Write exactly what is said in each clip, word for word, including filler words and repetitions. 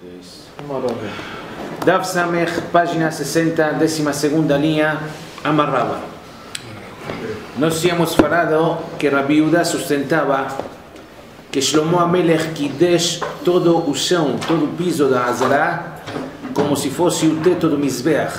Dav Samech, página sessenta, décima segunda linha, amarrava. Nós tínhamos falado que Rabi Yehuda sustentava que Shlomo Amelech Kidesh todo o chão, todo o piso da Azará, como se fosse o teto do Mizbeach.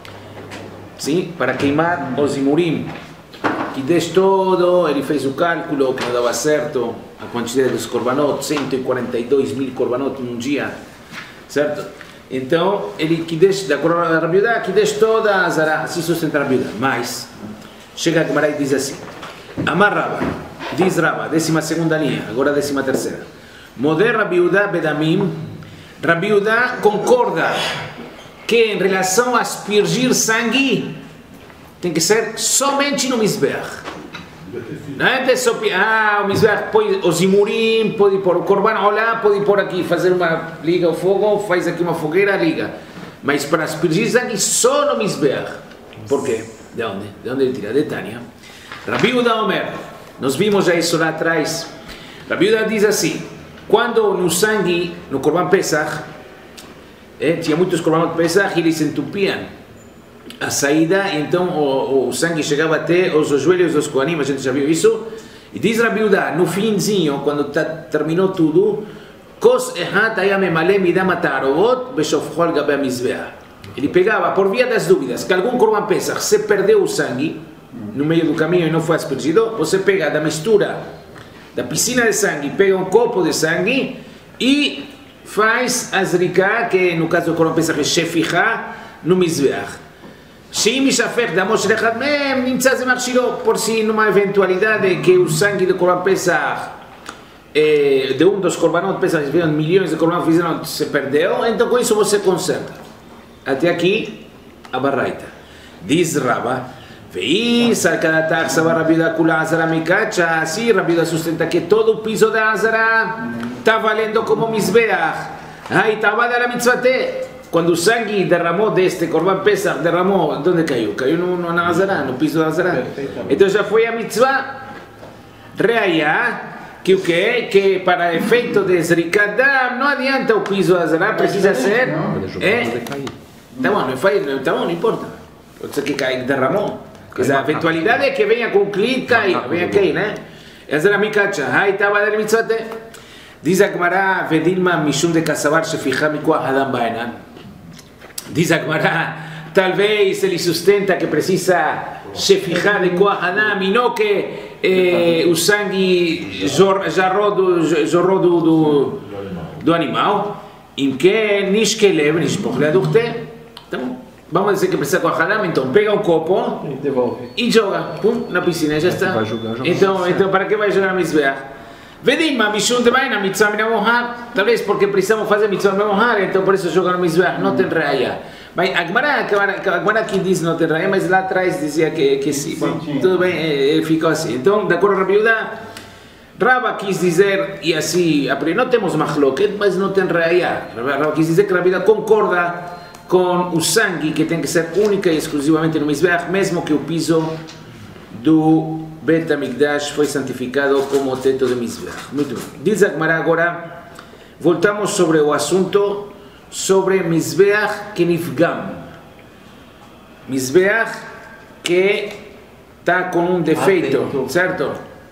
Sim? Para queimar os imurim. Kidesh todo, ele fez o cálculo que não dava certo, a quantidade dos korbanot, cento e quarenta e dois mil korbanot num dia, certo? Então, ele Kidesh, da acordo com Rabi Yehuda, Kidesh toda a Azará, se sustenta Rabi Yehuda. Mas, chega a Gemara e diz assim, Amar Rava, diz Rava, décima segunda linha, agora décima terceira. Moder Rabi Yehuda bedamim, Rabi Yehuda concorda que em relação a aspergir sangue, tem que ser somente no Mizbeach. Não é só, ah, o Mizbeach põe os imurim, pode pôr o korban, olha, pode pôr aqui, fazer uma, liga o fogo, faz aqui uma fogueira, liga. Mas para aspergir sangue, só no Mizbeach. Por quê? De onde? De onde ele tira? De Tânia. Rabi Yehuda Omer, nós vimos já isso lá atrás. Rabi Yehuda diz assim, quando no sangue, no korban Pesach, eh, tinha muitos korbanot Pesach, eles entupiam a saída, e então o, o sangue chegava até os joelhos dos Kohanim, a gente já viu isso. E diz Rabi Yehuda, no finzinho, quando tá, terminou tudo, Kos Ehat Aya Memale Midam Ta'arovot Beshofcho al Gabe HaMizbeach. Ele pegava, por via das dúvidas, que algum korban Pesach se perdeu o sangue no meio do caminho e não foi aspergido, você pega da mistura da piscina de sangue, pega um copo de sangue e faz a zrika, que no caso do korban Pesach é sheficha, no Mizbeach. שאם יישפך דמו של אחד מהם, נמצא זה מכשירו, por si numa eventualidade que o sangue do Corban Pesach, eh, de um dos Corbanot Pesach, viram milhões de Corbanot fizeram, se perdeu, então com isso você conserta. Até aqui, a barraita. Diz Rava, veí, sarkadatak, sabar Rabi Yehuda kula azara mikacha, assim Rabi Yehuda sustenta que todo o piso da azara está valendo como Mizbeach. Aí estava da mitzvate. Quando o sangue derramou deste Corban Pesach, derramou, onde caiu? Caiu no, no, na Azará, no piso da Azará. Então já foi a mitzvah reaya, que o que é? Que para efeito de Zrikadam, não adianta o piso da Azará, precisa ser... É? Tá bom, não, faz, tá bom, não importa. Pode ser que cai, derramou. A eventualidade é que venha com o clique, cai, venha cair, né? Azará mikacha, aí estava da mitzvah. Diz a Gemara, Vedilma mishum de kasavar sheficha mikoach adam ba'enan. Diz a Gemara, talvez ele sustenta que precisa sheficha de koach adam e não que eh, o sangue jorrou do, jorrou do, do, do animal. Em que nishkelev nishpoch leaduchte. Então, vamos dizer que precisa koach adam, então pega um copo e joga, pum, na piscina, já está. Então, então para que vai jogar Mizbeach? Vedima, mishum de baina, mitzvah mina mohar. Talvez porque precisamos fazer mitzvah mina mohar, então por isso jogar no Mizbeach, não tem reia. Mas a Gemara aqui diz não tem reia, mas lá atrás dizia que, que sim. Bom, tudo bem, eh, ficou assim. Então, de acordo com Rabi Yehuda, Rava quis dizer, e assim, não temos machloket, mas não tem reia. Rava quis dizer que Rabi Yehuda concorda com o sangue, que tem que ser única e exclusivamente no Mizbeach, mesmo que o piso do Bet HaMikdash foi santificado como o teto de Mizbeach. Muito bem. Diz a Gemara agora, voltamos sobre o assunto sobre Mizbeach Kenifgam. Mizbeach que está com um defeito, atento. Certo?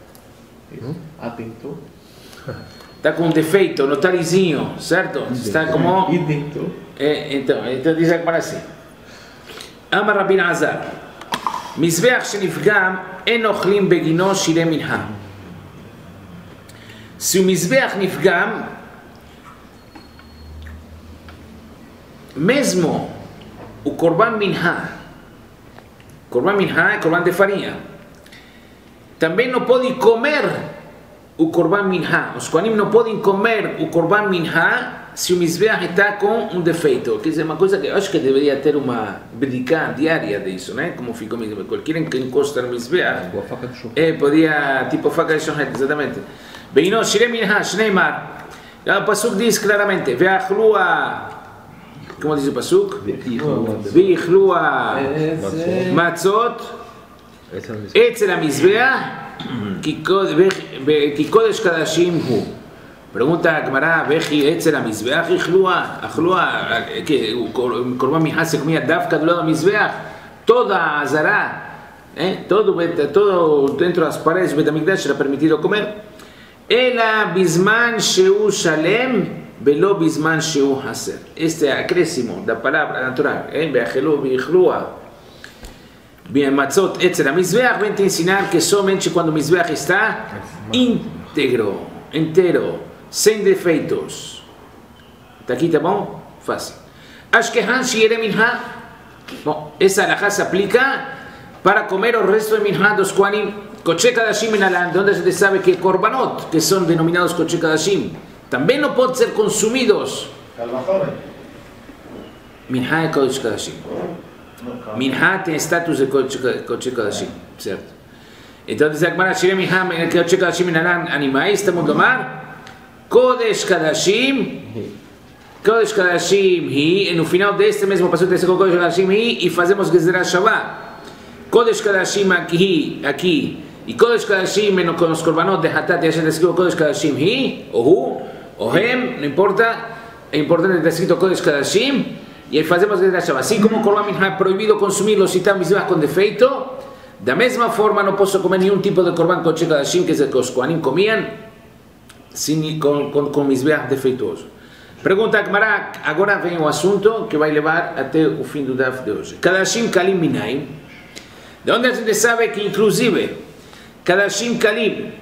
Atento. Está com um defeito no talizinho, certo? Está como... É, então, então diz a Gemara assim. Amar Rabbi Azar. Mizbeach Shenifgam en ochlim begino shirei minha. Se o Mizbeach nifgam, mesmo o korban minha, korban minha é korban de farinha, também não pode comer o korban minha. Os kohanim não podem comer o korban minha se o Mizbeach está com um defeito. Quer dizer, uma coisa que eu acho que deveria ter uma bedica diária disso, né? Como ficou o Mizbeach. Qualquer que encosta no Mizbeach, é, podia, tipo faca de shohet, exatamente. Beino, shirei minha, shneimar. O Pasuk diz claramente, ve'achlua, como diz o Pasuk? Ve'ichlua matzot, etzel ha-Mizbeach, ki kodesh kadashim hu. Pregunta a Gemara, Veji, Etzer, a Mizbeach, Ichlua, Achlua, que Corban Minha se comía Dafka do lado da Mizbeach, toda a Azará, eh? todo, todo dentro das paredes do Betamigdash era permitido comer. Ela Bisman Sheu Shalem, Velo Bisman Sheu Haser. Este é acréscimo da palavra natural, Veachelu, Vichlua, Bien Matzot, Etzer, a Mizbeach, vem te ensinar que somente quando o Mizbeach está íntegro, inteiro, sem defeitos. Está aqui, tá bom? Fácil. Ashkehan Shiere Minha. Bom, essa alahá se aplica para comer o resto de Minha dos Kohanim. Koche Kadashim Inalan, onde a gente sabe que Korbanot, que são denominados Koche Kadashim, também não podem ser consumidos. Minha é Koche Kadashim. Minha tem status de Koche Kadashim, certo? Então diz a Gemara, Shiere Minha, Koche Kadashim Inalan, animais, estamos a tomar Kodesh Kadashim, Kodesh Kadashim Hi, e no final deste mesmo passo tem Kodesh Kadashim Hi, e fazemos Gezerah Shavá. Kodesh Kadashim aqui, aqui, e Kodesh Kadashim com os korbanot de Hatat, e a gente escreveu Kodesh Kadashim Hi, ou Hu, ou Hem, não importa, é importante estar escrito Kodesh Kadashim, e aí fazemos Gezerah Shavá. Assim como o Korban Minha é proibido consumi-lo se está Mizbeach com defeito, da mesma forma não posso comer nenhum tipo de Korban Kodesh Kadashim que os Kohanim comiam, Sim, com, com, com Mizbeach defeituoso. Pergunta a Gemara, agora vem o assunto que vai levar até o fim do Daf de hoje. Kadashim Kalim Minaim, de onde a gente sabe que inclusive Kadashim Kalim,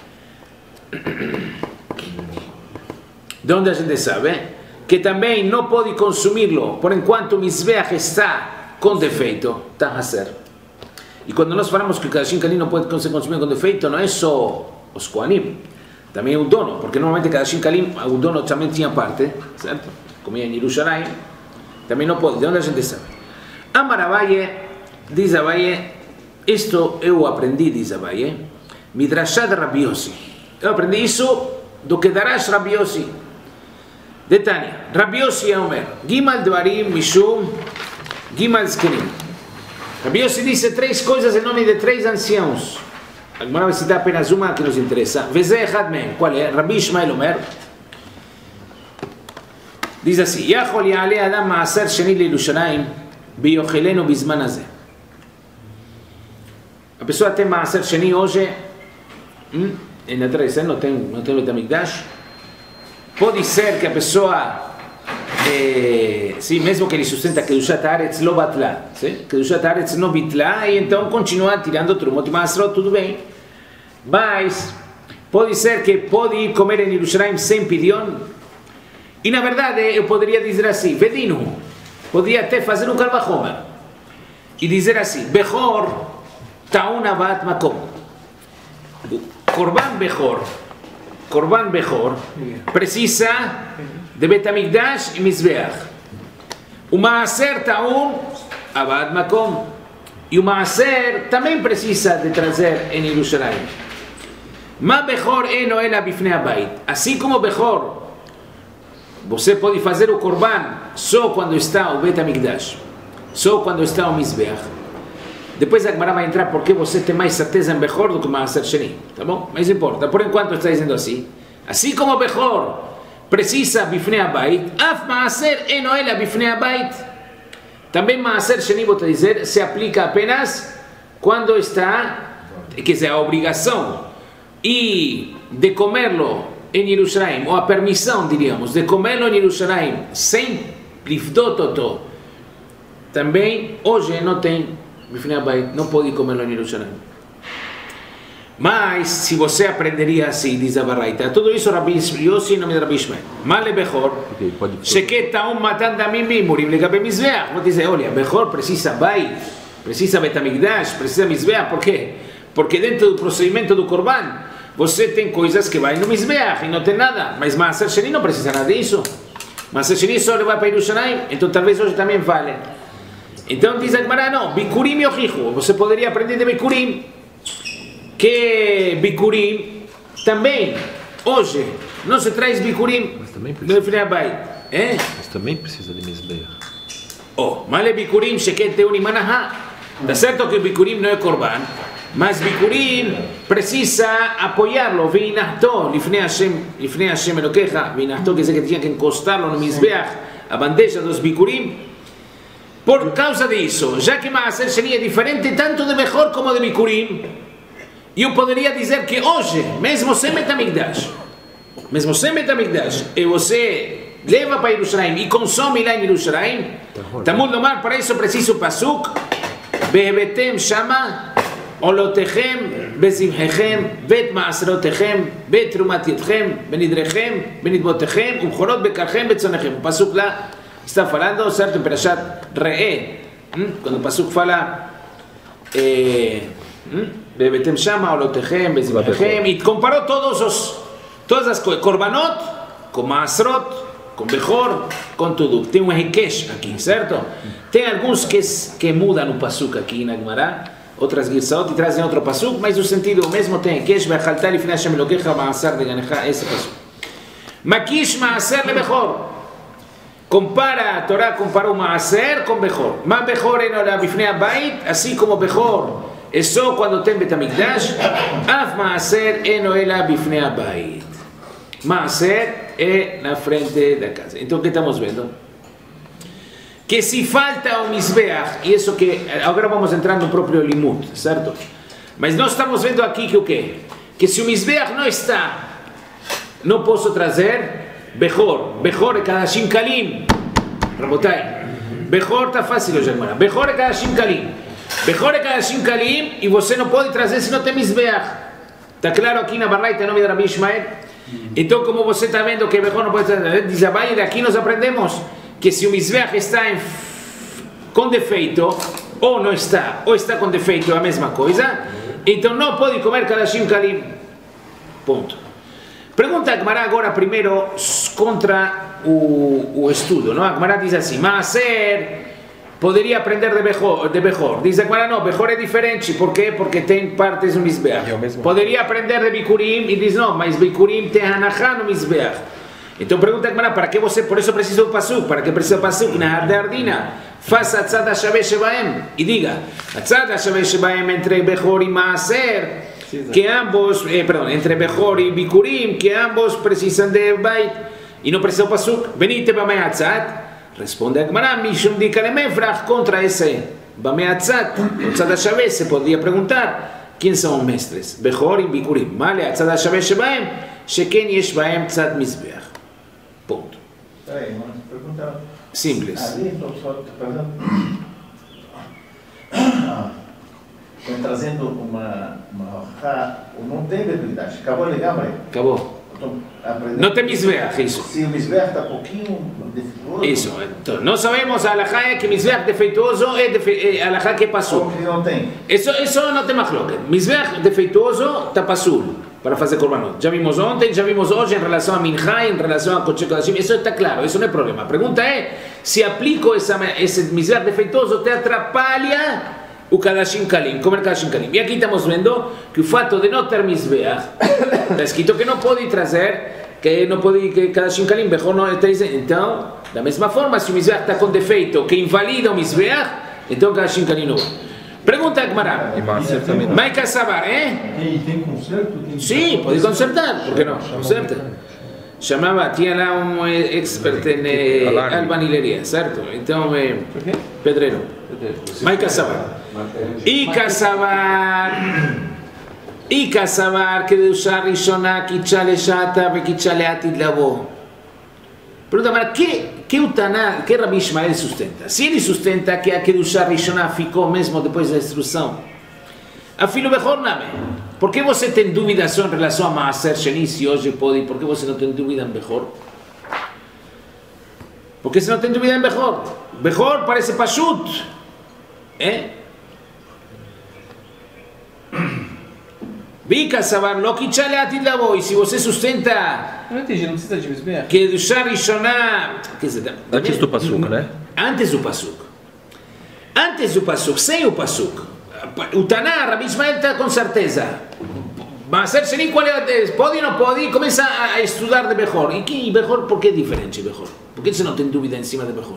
de onde a gente sabe que também não pode consumi-lo por enquanto o Mizbeach está com defeito, está a ser. E quando nós falamos que Kadashim Kalim não pode ser consumido com defeito, não é só os Kohanim, também o dono, porque normalmente Kadashim Kalim, o dono também tinha parte, certo? Comia em Yerushalayim, também não pode. De onde a gente sabe? Amar Abaye, diz Abaye, isto eu aprendi, diz Abaye, Midrashah de Rabbi Yossi. Eu aprendi isso do que Darash Rabbi Yossi. De Tânia, Rabbi Yossi é Omer, Gimal Dvarim Mishum, Gimal Zkenim. Rabbi Yossi disse três coisas em nome de três anciãos. A Gemara vai citar apenas uma que nos interessa. Vezeh Echad Mehem. Qual é? Rabbi Ishmael Omer diz assim: Yachol Ya'ale Adam Ma'aser Sheni Le'Yerushalayim Biyochelenu Bizman Hazeh. A pessoa tem Ma'aser Sheni hoje, hum, em Israel não tem, não tem Betamigdash. Pode ser que a pessoa, eh, sim, mesmo que ele sustenta Kedushat Haaretz lo batla, Kedushat Haaretz não bitla, e então continua tirando Trumot e Maasrot, tudo bem. Mas pode ser que pode ir comer em Yerushalayim sem pidion. E na verdade eu poderia dizer assim, Vedinu, poderia até fazer um Kalvachomer e dizer assim, Bechor Ta'un Avat Makom. Korban Bechor, Korban Bechor precisa de Betamigdash e Mizbeach. O Maaser Ta'un Avat Makom. E o Maaser também precisa de trazer em Yerushalayim. Ma Bechor eno ela bifnei abayit. Assim como Bechor, você pode fazer o Korban só quando está o Betamigdash, só quando está o Mizbeach. Depois a Gemara vai entrar porque você tem mais certeza em Bechor do que Maaser Sheni, tá bom? Mas importa, por enquanto está dizendo assim. Assim como Bechor precisa bifnei abayit, af Maaser eno ela bifnei abayit. Também Maaser Sheni, vou te dizer, se aplica apenas quando está, quer dizer, a obrigação e de comerlo em Yerushalayim, ou a permissão, diríamos, de comê-lo em Yerushalayim sem lifdototo, também hoje não tem, não pode comê-lo em Yerushalayim. Mas, se você aprenderia assim, diz a Baraita, tudo isso Rabbi Yossi em nome de Rabbi Ishmael. Male Bechor, Sheketa um matando a mim mimurim, legabe Mizbeach. Vou dizer, olha, Bechor precisa Bait, precisa Betamigdash, precisa Mizbeach. Por quê? Porque dentro do procedimento do Korban, você tem coisas que vai no Mizbeach e não tem nada. Mas Maaser Sheni não precisa nada disso. Maaser Sheni só vai para Yerushalayim, então talvez hoje também vale. Então diz a Gemara, não, Bikurim e Ochichu. Você poderia aprender de Bikurim. Que Bikurim também, hoje, não se traz Bikurim no Finabait. É? Mas também precisa de Mizbeach. Oh, Male Bikurim, Sheket Teuni Manaha. Está certo que Bikurim não é Korban, Mas Bikurim precisa apoyarlo. Vinahto, Lifnei Hashem, Lifnei Hashem Elokeja. Vinahto, que dice que tenía que encostarlo no Mizbeach, a bandeja dos Bikurim. Por causa de eso, ya que Maaser Sheni es diferente tanto de mejor como de Bikurim, yo podría decir que hoje, mesmo sem Betamigdash, mesmo sem Betamigdash, e você leva para Yerushalayim e consome lá em Yerushalayim, Talmud lomar, para isso preciso pasuk, Behebetem Shama, Olotechem, Bezimhechem, Bet Maaserotechem, Bet Trumat Yedchem, Benidrechem, Benidbotechem, Umchorot Bekarchem, Betzonechem. Pasuk lá está falando, certo, em Perashat Re'eh, quando o pasuk fala eh, Behebetem Shama, Olotechem, Bezimhechem, e comparou todos os, todas as coisas, Korbanot, com Maaserot, com Bechor, com tudo. Tem um Hekesh aqui, certo? Tem alguns que, que mudam o pasuk aqui na Gemara, outras Girsot, e trazem outro pasuk, mas o sentido mesmo tem Hekesh, Ve'achalta lifnei Hashem Elokecha Ma'asar deganecha, esse pasuk. Makish Ma'asar le Bechor. Compara, a Torá comparou Ma'asar com Bechor. Ma Bechor en ola bifnei Abayit, assim como Bechor é só quando tem Betamigdash, Af Ma'asar en ola bifnei Abayit. Maaser é na frente da casa. Então o que estamos vendo? Que se falta o Mizbeach, e isso que agora vamos entrar no próprio Limut, certo? Mas nós estamos vendo aqui que o quê? Que se o Mizbeach não está, não posso trazer Bechor. Bechor é Kadashim Kalim. Rabotai. Bechor está fácil hoje, irmã. Bechor é Kadashim Kalim. Bechor é Kadashim Kalim e você não pode trazer se não tem Mizbeach. Está claro aqui na Baraita, nome de Rabi Ishmael? Então, como você está vendo que Bechor não pode trazer, diz Abaye, daqui nós aprendemos que se o Mizbeach está em, com defeito, ou não está, ou está com defeito, é a mesma coisa, então não pode comer Kadashim Kalim. Ponto. Pergunta a Gemara agora primeiro contra o, o estudo, não? A Gemara diz assim, Maaser poderia aprender de Bechor, de Bechor. Diz a Gemara, não, Bechor é diferente. Por quê? Porque tem partes no Mizbeach. Poderia aprender de Bikurim e diz, não, mas Bikurim tem Hanachá no Mizbeach. Então pergunta a Gemara, para que você, por isso precisa do Pasuk, para que precisa do Pasuk? Na Ardardina, faça a Tzad HaShaveh Shebaem e diga, a Tzad HaShaveh Shebaem entre Bechor e Maaser, que ambos, eh, perdão, entre Bechor e Bikurim, que ambos precisam de Bait, e não precisa do Pasuk. Venite para a Tzad. Responde a Gemara, Mishum di Kalemefrach, contra esse Bameatzat, o Tzad HaShaveh, se poderia perguntar quem são os mestres, Bechor e Bikurim. Male, a Tzad HaShaveh Shebaem, Sheken yesh baem Tzad Mizbeach. Ponto. Peraí, uma pergunta simples. Ali, estou trazendo uma, uma não tem verdade, acabou legal, Maria? Acabou. Não tem Mizbeach, isso. Se o Mizbeach está um pouquinho defeituoso. Isso, então, nós sabemos a Alahá é que Mizbeach defeituoso é, defe, é Alahá que passou. Porque não tem. Isso, isso não tem machloket. Mizbeach defeituoso está passul para fazer korbanot. Já vimos ontem, já vimos hoje em relação a Minchá, em relação a Kodesh Kodashim. Isso está claro, isso não é problema. A pergunta é se aplico essa, esse Mizbeach defeituoso te atrapalha o Kadashim Kalim, comer Kadashim Kalim. E aqui estamos vendo que o fato de não ter Mizbeach, está escrito que não pode trazer, que não pode, que Kadashim Kalim, Bechor não está dizendo. Então, da mesma forma, se o Mizbeach está com defeito, que invalida o Mizbeach, então Kadashim Kalim não. Pergunta a Gemara. Maika Sabar, eh? Tem, tem conserto? Tem Sim, pode consertar, por que não? Conserta. Chamava, tinha lá um expert em eh, albanileria, certo? Então, eh, pedreiro. Maika Sabar. Ika Sabar. Ika Sabar, que de usar Rishonah, Kichale Shata, Kichale Atid Labo. Pergunta, mas que, que o Taná, que Rabi Ishmael sustenta? Se ele sustenta que a Kedushá Rishonah ficou mesmo depois da instrução, a filho Bechor Name, por que você tem dúvidas em relação a Maaser Sheni, se hoje pode, por que você não tem dúvida em Bechor? Porque você não tem dúvida em Bechor? Bechor parece Pashut, é? Vika Sabar, lo Kichale Atid Labo, e se você sustenta... Não entendi, não precisa de Mizbeach. Que do Sharishonah, antes do Pasuk, né? Antes do Pasuk. Antes do Pasuk, sem o Pasuk. O Taná, Rabi Ishmael está com certeza. Maaser Sheni, qual é? Pode ou não pode? Começa a estudar de Bechor. E que Bechor, por que é diferente Bechor? Por que você não tem dúvida em cima de Bechor?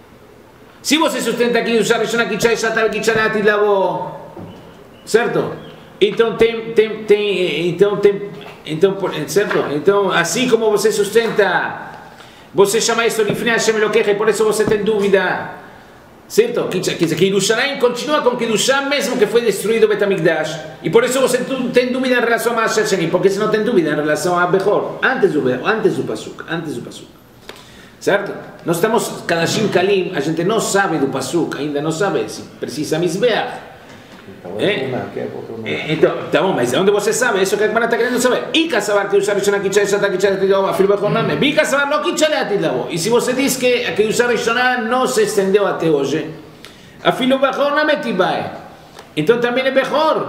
Se você sustenta que do Sharishonah, Kichai Shatav, Kichai Atid Labo, certo? Então tem, tem, tem, então tem, então, certo? Então, assim como você sustenta, você chama isso de Lifnei Hashem Elokecha, e por isso você tem dúvida, certo? Quer dizer que Yerushalayim continua com Kedushá mesmo que foi destruído o Bet HaMikdash, e por isso você tem dúvida em relação a Maaser Sheni, porque você não tem dúvida em relação a Bechor, antes do, antes do Pasuk, antes do Pasuk. Certo? Nós estamos, Kadashim Kalim, a gente não sabe do Pasuk, ainda não sabe se precisa Mizbeach. É? Então, tá bom, mas onde você sabe? Isso que a Gemara está querendo saber. E Kassavar que usar Rishonah Kitchá, Shata Kitchá, Tidavó, Afilo Bechor Name. Vi Kassavar não Kitchá, Tidavó. E se você diz que a Kitchá Rishonah não se estendeu até hoje, Afilo Bechor Name Tibai. Então também é Bechor.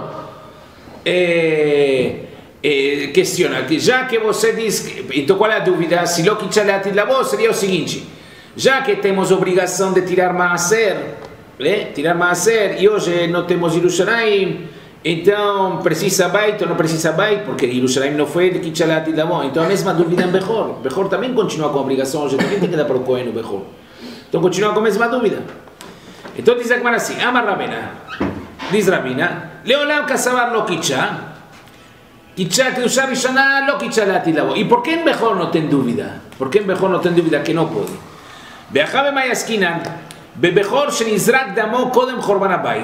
É... Eh, questiona, que já que você diz que, então qual é a dúvida? Se lo Kitchá Tidavó seria o seguinte: já que temos obrigação de tirar Maaser, né? Tirar Maaser, e hoje não temos Yerushalayim, então precisa Bait ou não precisa Bait, porque Yerushalayim não foi de Kitchá Tidavó. Então a mesma dúvida em Bechor. Bechor também continua com a obrigação, hoje também tem que dar para o Cohen o Bechor. Então continua com a mesma dúvida. Então diz a Gemara assim: Amar Rabena, diz Rabina, Leolam Kassavar lo Kitchá. Kitchá que usar Rishonah lo Kitchá Tidavó. E por que em Bechor não tem dúvida? Por que em Bechor não tem dúvida que não pode? Be'achav Mayaskinan bebechor shenizrak damo kodem Chorban Habayit.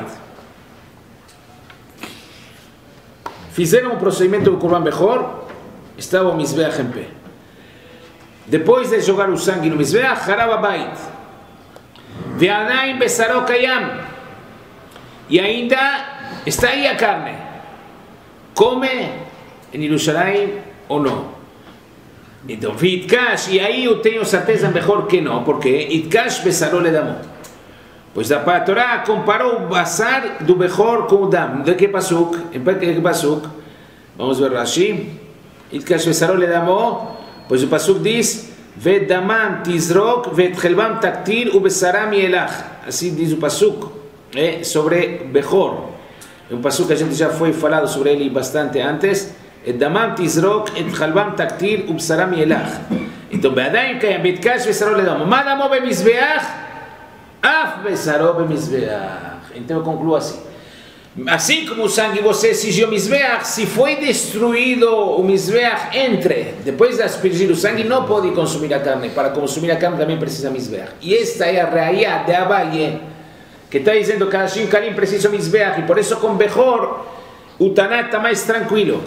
Fizeram um procedimento do Korban Bechor, estava o Mizbeach em pé. Depois de jogar o sangue no Mizbeach, Harab Habayit. Ve'adaim besaro kayam. E ainda está aí a carne. Come em Yerushalayim ou não? Então, Itkash, e aí eu tenho certeza melhor que não, porque Itkash besaró le damo. Pois a Torá comparou o basar do Bechor com o dam. De que pasuk? Em que pasuk? Vamos ver Rashi. Itkash besaró le damo. Pois o pasuk diz: Vedamam tizrok, vedchelbam taktir, u besaram yelach. Assim diz o pasuk, é, sobre Bechor. É um pasuk que a gente já foi falado sobre ele bastante antes. Damam tizrok, vedchelbam taktir, u besaram yelach. Então, be'adaim kayam, Itkash besaró le damo. Ma damo bemizbeach? Af besaró bemizbeach. Então eu concluo assim: assim como o sangue você exigiu o Mizbeach, se foi destruído o Mizbeach entre, depois de aspergir o sangue, não pode consumir a carne. Para consumir a carne também precisa Mizbeach. E esta é a raia de Abaye, que está dizendo que Kadashim Kalim precisa Mizbeach, e por isso com Bechor o Taná está mais tranquilo.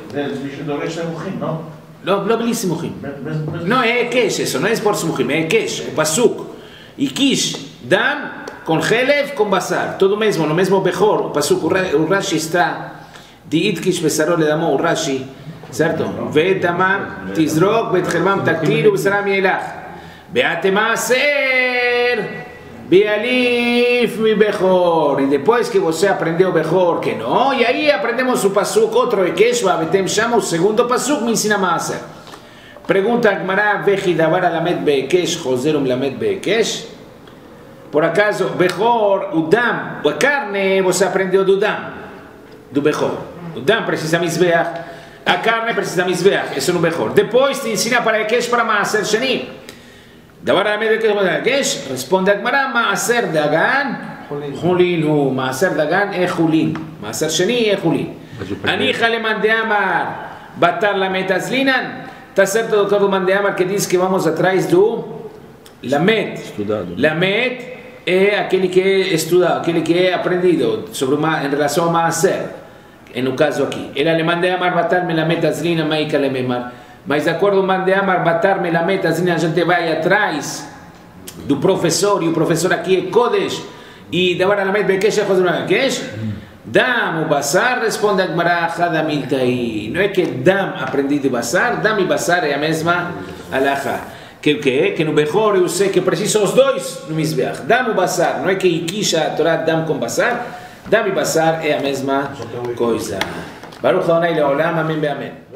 Não, não beli Simuchim. Não é Kesh, isso não é por Simuchim, é Kesh, o Pasuk. E Kish, Dam, com Helev, com Basar, tudo mesmo, no mesmo Bechor, o Pasuk, o Rashi está de Itkish Besaró le damo, o Rashi, certo? Vedamam tizrok, vedchelbam taktir, besaram yelach. Beate Maaser, bealif mi Bechor. E depois que você aprendeu Bechor, que não, e aí aprendemos o Pasuk, outro Ekesh, Vavetem chama o segundo Pasuk, me ensina Maaser. Pergunta a Gemara: Vechi davar alamed beekesh, choserum lamed beekesh? Por acaso, Bechor, o dam, a carne, você aprendeu do dam, do Bechor. O dam precisa Mizbeach, a carne precisa Mizbeach, isso no Bechor. Depois te ensina para Ekesh, para Maaser Sheni. Davar alamed beekesh, responde a Gemara: Maaser dagan, chulin. Maaser dagan é chulin. Maaser Sheni é chulin. Anicha leman de amar, batar lamed azlinan. Está certo, doutor Mandeamar, que diz que vamos atrás do Lamed. Estudado. Lamed é aquele que é estudado, aquele que é aprendido sobre uma, em relação a Maaser, no caso aqui. Ele le Mandeamar batar me Lamed azlina maika lememar. Mas de acordo com Mandeamar batar me Lamed azlina, a gente vai atrás do professor, e o professor aqui é Kodesh, e davar Lamed bekesh é Choserum bekesh. Dam, o Basar, responde a Gemara: Hadamiltai. Não é que Dam aprendi de Basar, Dam e Basar é a mesma alahá. Que o que é? Que no Bechor eu sei que preciso os dois no Mizbeach. Dam o Basar, não é que Ikisha a Torá Dam com Basar, Dam e Basar é a mesma coisa. Baruch Adonai Leolam, amém, amém.